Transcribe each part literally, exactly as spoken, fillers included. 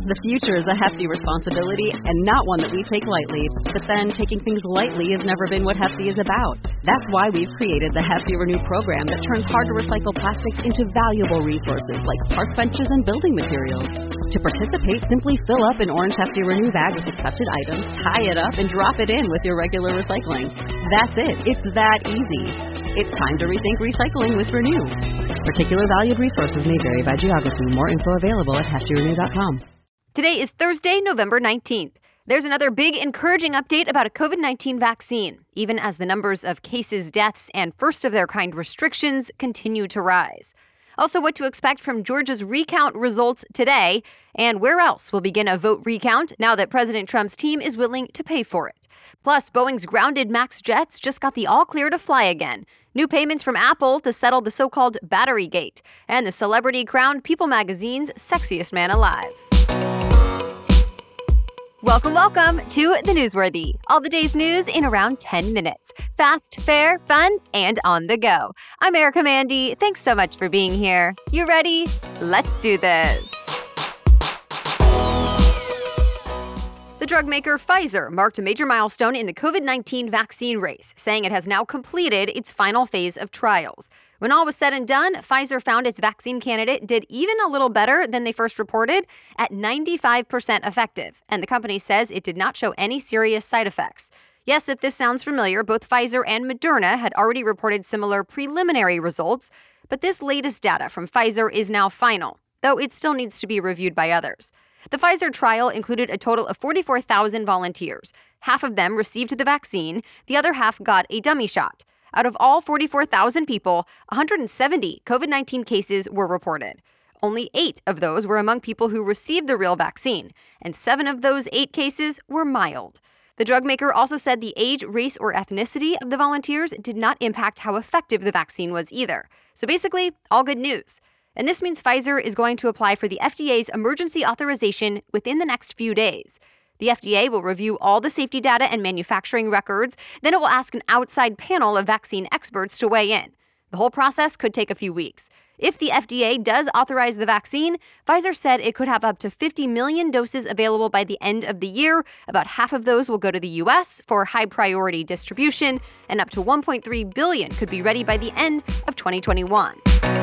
The future is a hefty responsibility and not one that we take lightly. But then, taking things lightly has never been what Hefty is about. That's why we've created the Hefty Renew program that turns hard-to-recycle plastics into valuable resources like park benches and building materials. To participate, simply fill up an orange Hefty Renew bag with accepted items, tie it up, and drop it in with your regular recycling. That's it. It's that easy. It's time to rethink recycling with Renew. Particular valued resources may vary by geography. More info available at hefty renew dot com. Today is Thursday, November nineteenth. There's another big encouraging update about a covid nineteen vaccine, even as the numbers of cases, deaths, and first-of-their-kind restrictions continue to rise. Also, what to expect from Georgia's recount results today, and where else will begin a vote recount now that President Trump's team is willing to pay for it. Plus, Boeing's grounded MAX jets just got the all-clear to fly again. New payments from Apple to settle the so-called Battery Gate, and the celebrity crowned People magazine's sexiest man alive. Welcome, welcome to The Newsworthy. All the day's news in around ten minutes. Fast, fair, fun, and on the go. I'm Erica Mandy. Thanks so much for being here. You ready? Let's do this. The drug maker Pfizer marked a major milestone in the covid nineteen vaccine race, saying it has now completed its final phase of trials. When all was said and done, Pfizer found its vaccine candidate did even a little better than they first reported, at ninety-five percent effective, and the company says it did not show any serious side effects. Yes, if this sounds familiar, both Pfizer and Moderna had already reported similar preliminary results, but this latest data from Pfizer is now final, though it still needs to be reviewed by others. The Pfizer trial included a total of forty-four thousand volunteers. Half of them received the vaccine, the other half got a dummy shot. Out of all forty-four thousand people, one hundred seventy covid nineteen cases were reported. Only eight of those were among people who received the real vaccine, and seven of those eight cases were mild. The drug maker also said the age, race, or ethnicity of the volunteers did not impact how effective the vaccine was either. So basically, all good news. And this means Pfizer is going to apply for the F D A's emergency authorization within the next few days. The F D A will review all the safety data and manufacturing records. Then it will ask an outside panel of vaccine experts to weigh in. The whole process could take a few weeks. If the F D A does authorize the vaccine, Pfizer said it could have up to fifty million doses available by the end of the year. About half of those will go to the U S for high-priority distribution, and up to one point three billion could be ready by the end of twenty twenty-one.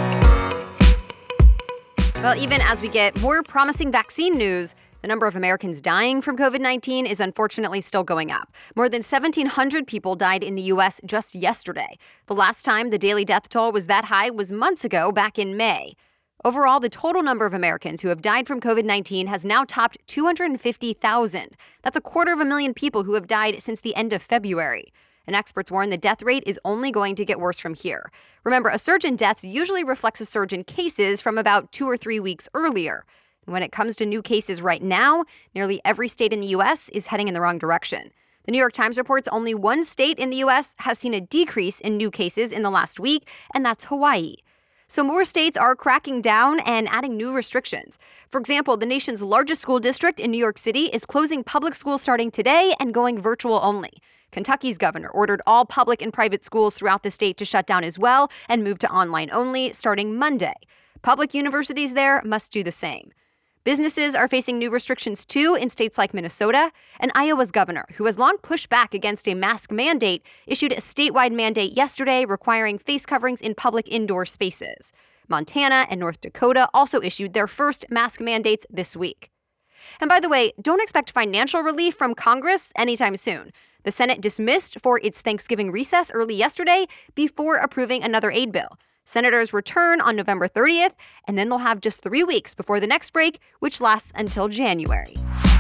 Well, even as we get more promising vaccine news, the number of Americans dying from covid nineteen is unfortunately still going up. More than seventeen hundred people died in the U S just yesterday. The last time the daily death toll was that high was months ago, back in May. Overall, the total number of Americans who have died from covid nineteen has now topped two hundred fifty thousand. That's a quarter of a million people who have died since the end of February. And experts warn the death rate is only going to get worse from here. Remember, a surge in deaths usually reflects a surge in cases from about two or three weeks earlier. And when it comes to new cases right now, nearly every state in the U S is heading in the wrong direction. The New York Times reports only one state in the U S has seen a decrease in new cases in the last week, and that's Hawaii. So more states are cracking down and adding new restrictions. For example, the nation's largest school district in New York City is closing public schools starting today and going virtual only. Kentucky's governor ordered all public and private schools throughout the state to shut down as well and move to online only starting Monday. Public universities there must do the same. Businesses are facing new restrictions too in states like Minnesota, and Iowa's governor, who has long pushed back against a mask mandate, issued a statewide mandate yesterday requiring face coverings in public indoor spaces. Montana and North Dakota also issued their first mask mandates this week. And by the way, don't expect financial relief from Congress anytime soon. The Senate dismissed for its Thanksgiving recess early yesterday before approving another aid bill. Senators return on November thirtieth, and then they'll have just three weeks before the next break, which lasts until January.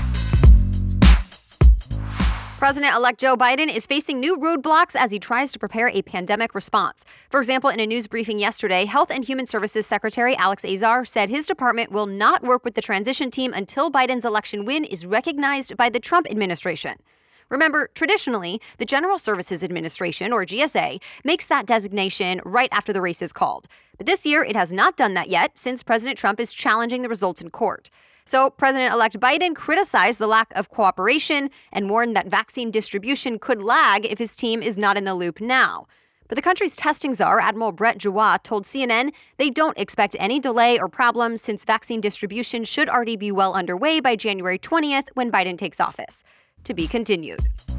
President-elect Joe Biden is facing new roadblocks as he tries to prepare a pandemic response. For example, in a news briefing yesterday, Health and Human Services Secretary Alex Azar said his department will not work with the transition team until Biden's election win is recognized by the Trump administration. Remember, traditionally, the General Services Administration, or G S A, makes that designation right after the race is called. But this year, it has not done that yet since President Trump is challenging the results in court. So President-elect Biden criticized the lack of cooperation and warned that vaccine distribution could lag if his team is not in the loop now. But the country's testing czar, Admiral Brett Giroir, told C N N they don't expect any delay or problems since vaccine distribution should already be well underway by January twentieth when Biden takes office. To be continued.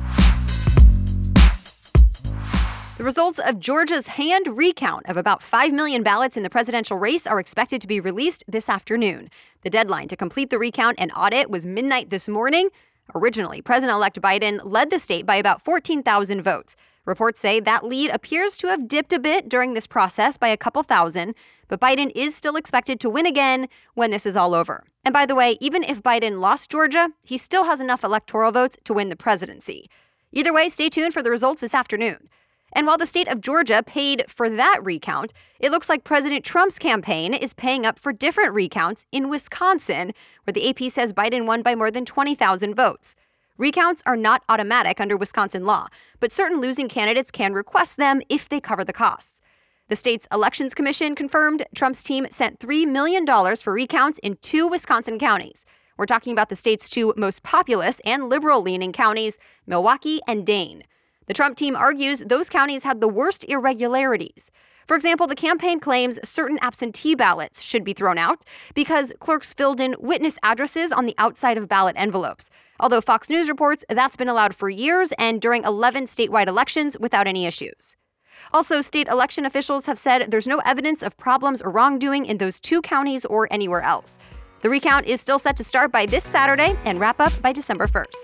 The results of Georgia's hand recount of about five million ballots in the presidential race are expected to be released this afternoon. The deadline to complete the recount and audit was midnight this morning. Originally, President-elect Biden led the state by about fourteen thousand votes. Reports say that lead appears to have dipped a bit during this process by a couple thousand, but Biden is still expected to win again when this is all over. And by the way, even if Biden lost Georgia, he still has enough electoral votes to win the presidency. Either way, stay tuned for the results this afternoon. And while the state of Georgia paid for that recount, it looks like President Trump's campaign is paying up for different recounts in Wisconsin, where the A P says Biden won by more than twenty thousand votes. Recounts are not automatic under Wisconsin law, but certain losing candidates can request them if they cover the costs. The state's Elections Commission confirmed Trump's team sent three million dollars for recounts in two Wisconsin counties. We're talking about the state's two most populous and liberal-leaning counties, Milwaukee and Dane. The Trump team argues those counties had the worst irregularities. For example, the campaign claims certain absentee ballots should be thrown out because clerks filled in witness addresses on the outside of ballot envelopes. Although Fox News reports that's been allowed for years and during eleven statewide elections without any issues. Also, state election officials have said there's no evidence of problems or wrongdoing in those two counties or anywhere else. The recount is still set to start by this Saturday and wrap up by December first.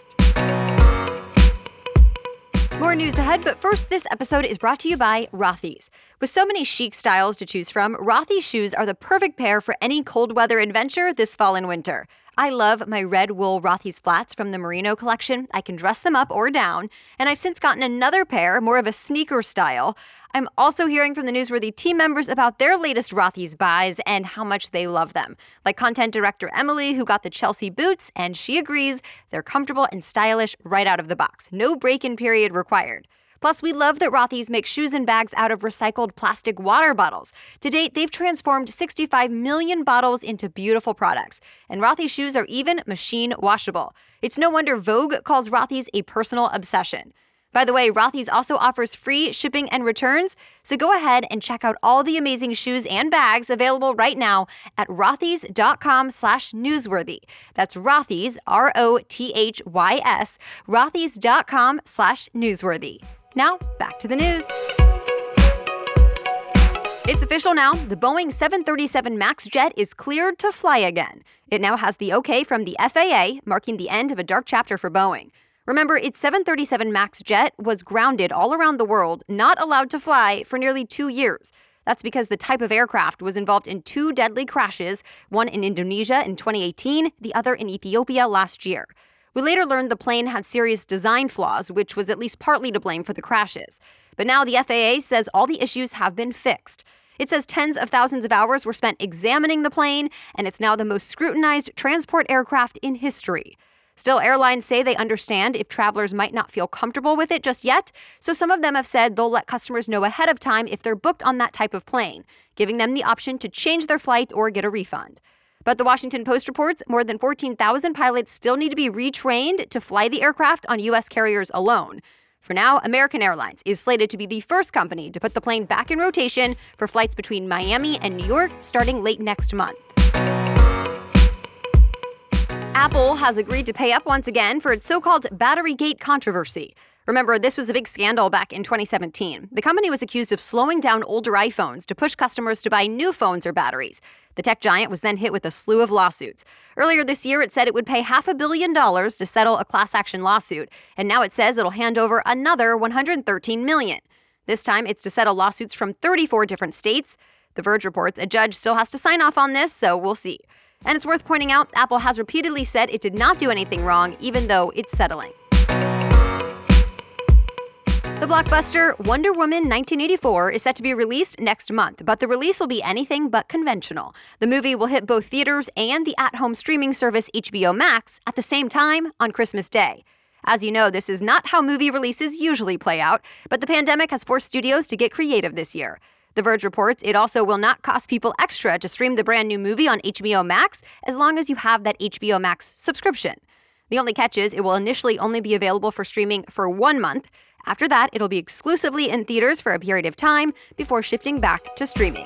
More news ahead, but first, this episode is brought to you by Rothy's. With so many chic styles to choose from, Rothy's shoes are the perfect pair for any cold weather adventure this fall and winter. I love my red wool Rothy's flats from the Merino collection. I can dress them up or down, and I've since gotten another pair, more of a sneaker style. I'm also hearing from the Newsworthy team members about their latest Rothy's buys and how much they love them. Like content director Emily, who got the Chelsea boots, and she agrees they're comfortable and stylish right out of the box. No break-in period required. Plus, we love that Rothy's makes shoes and bags out of recycled plastic water bottles. To date, they've transformed sixty-five million bottles into beautiful products. And Rothy's shoes are even machine washable. It's no wonder Vogue calls Rothy's a personal obsession. By the way, Rothy's also offers free shipping and returns, so go ahead and check out all the amazing shoes and bags available right now at rothys.com slash newsworthy. That's Rothys, R O T H Y S, rothys.com slash newsworthy. Now, back to the news. It's official now. The Boeing seven thirty-seven MAX jet is cleared to fly again. It now has the okay from the F A A, marking the end of a dark chapter for Boeing. Remember, its seven thirty-seven MAX jet was grounded all around the world, not allowed to fly for nearly two years. That's because the type of aircraft was involved in two deadly crashes, one in Indonesia in twenty eighteen, the other in Ethiopia last year. We later learned the plane had serious design flaws, which was at least partly to blame for the crashes. But now the F A A says all the issues have been fixed. It says tens of thousands of hours were spent examining the plane, and it's now the most scrutinized transport aircraft in history. Still, airlines say they understand if travelers might not feel comfortable with it just yet, so some of them have said they'll let customers know ahead of time if they're booked on that type of plane, giving them the option to change their flight or get a refund. But the Washington Post reports more than fourteen thousand pilots still need to be retrained to fly the aircraft on U S carriers alone. For now, American Airlines is slated to be the first company to put the plane back in rotation for flights between Miami and New York starting late next month. Apple has agreed to pay up once again for its so-called Batterygate controversy. Remember, this was a big scandal back in twenty seventeen. The company was accused of slowing down older iPhones to push customers to buy new phones or batteries. The tech giant was then hit with a slew of lawsuits. Earlier this year, it said it would pay half a billion dollars to settle a class action lawsuit, and now it says it'll hand over another one hundred thirteen million dollars. This time, it's to settle lawsuits from thirty-four different states. The Verge reports a judge still has to sign off on this, so we'll see. And it's worth pointing out, Apple has repeatedly said it did not do anything wrong, even though it's settling. The blockbuster Wonder Woman nineteen eighty-four is set to be released next month, but the release will be anything but conventional. The movie will hit both theaters and the at-home streaming service H B O Max at the same time on Christmas Day. As you know, this is not how movie releases usually play out, but the pandemic has forced studios to get creative this year. The Verge reports it also will not cost people extra to stream the brand new movie on H B O Max as long as you have that H B O Max subscription. The only catch is it will initially only be available for streaming for one month. After that, it'll be exclusively in theaters for a period of time before shifting back to streaming.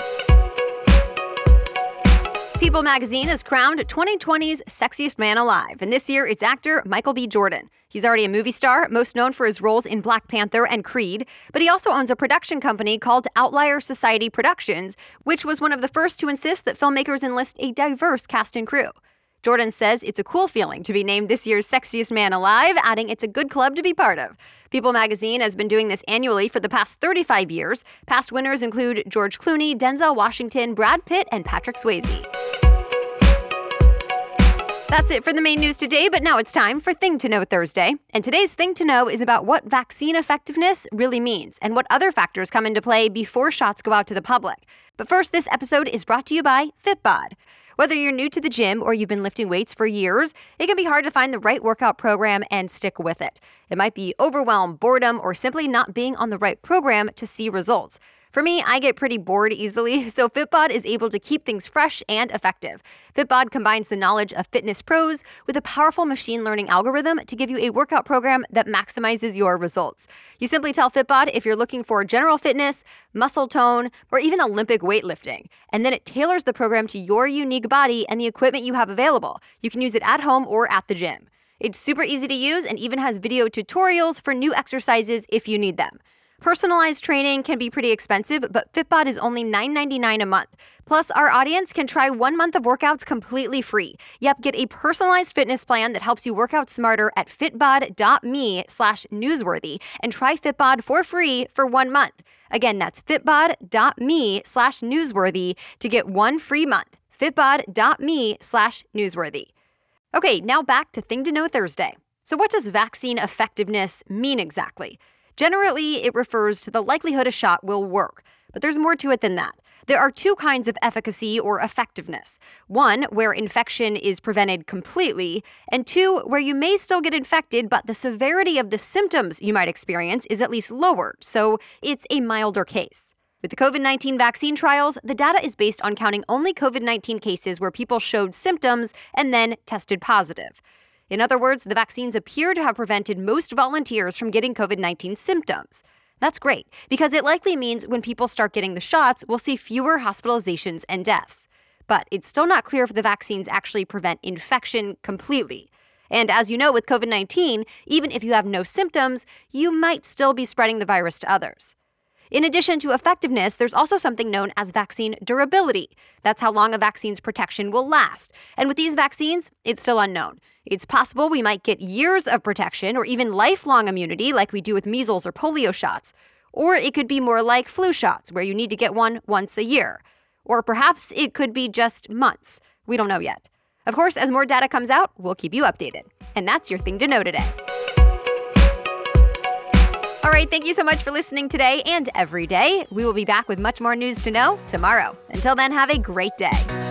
People magazine has crowned twenty twenty's Sexiest Man Alive, and this year it's actor Michael B. Jordan. He's already a movie star, most known for his roles in Black Panther and Creed, but he also owns a production company called Outlier Society Productions, which was one of the first to insist that filmmakers enlist a diverse cast and crew. Jordan says it's a cool feeling to be named this year's Sexiest Man Alive, adding it's a good club to be part of. People magazine has been doing this annually for the past thirty-five years. Past winners include George Clooney, Denzel Washington, Brad Pitt, and Patrick Swayze. That's it for the main news today, but now it's time for Thing to Know Thursday. And today's Thing to Know is about what vaccine effectiveness really means and what other factors come into play before shots go out to the public. But first, this episode is brought to you by Fitbod. Whether you're new to the gym or you've been lifting weights for years, it can be hard to find the right workout program and stick with it. It might be overwhelm, boredom, or simply not being on the right program to see results. For me, I get pretty bored easily, so Fitbod is able to keep things fresh and effective. Fitbod combines the knowledge of fitness pros with a powerful machine learning algorithm to give you a workout program that maximizes your results. You simply tell Fitbod if you're looking for general fitness, muscle tone, or even Olympic weightlifting, and then it tailors the program to your unique body and the equipment you have available. You can use it at home or at the gym. It's super easy to use and even has video tutorials for new exercises if you need them. Personalized training can be pretty expensive, but Fitbod is only nine ninety-nine a month. Plus, our audience can try one month of workouts completely free. Yep, get a personalized fitness plan that helps you work out smarter at fitbod.me slash newsworthy and try Fitbod for free for one month. Again, that's fitbod.me slash newsworthy to get one free month. fitbod.me slash newsworthy. Okay, now back to Thing to Know Thursday. So what does vaccine effectiveness mean exactly? Generally, it refers to the likelihood a shot will work, but there's more to it than that. There are two kinds of efficacy or effectiveness. One, where infection is prevented completely, and two, where you may still get infected, but the severity of the symptoms you might experience is at least lowered, so it's a milder case. With the COVID nineteen vaccine trials, the data is based on counting only COVID nineteen cases where people showed symptoms and then tested positive. In other words, the vaccines appear to have prevented most volunteers from getting COVID nineteen symptoms. That's great, because it likely means when people start getting the shots, we'll see fewer hospitalizations and deaths. But it's still not clear if the vaccines actually prevent infection completely. And as you know, with COVID nineteen, even if you have no symptoms, you might still be spreading the virus to others. In addition to effectiveness, there's also something known as vaccine durability. That's how long a vaccine's protection will last. And with these vaccines, it's still unknown. It's possible we might get years of protection or even lifelong immunity like we do with measles or polio shots. Or it could be more like flu shots, where you need to get one once a year. Or perhaps it could be just months. We don't know yet. Of course, as more data comes out, we'll keep you updated. And that's your Thing to Know today. All right, thank you so much for listening today and every day. We will be back with much more news to know tomorrow. Until then, have a great day.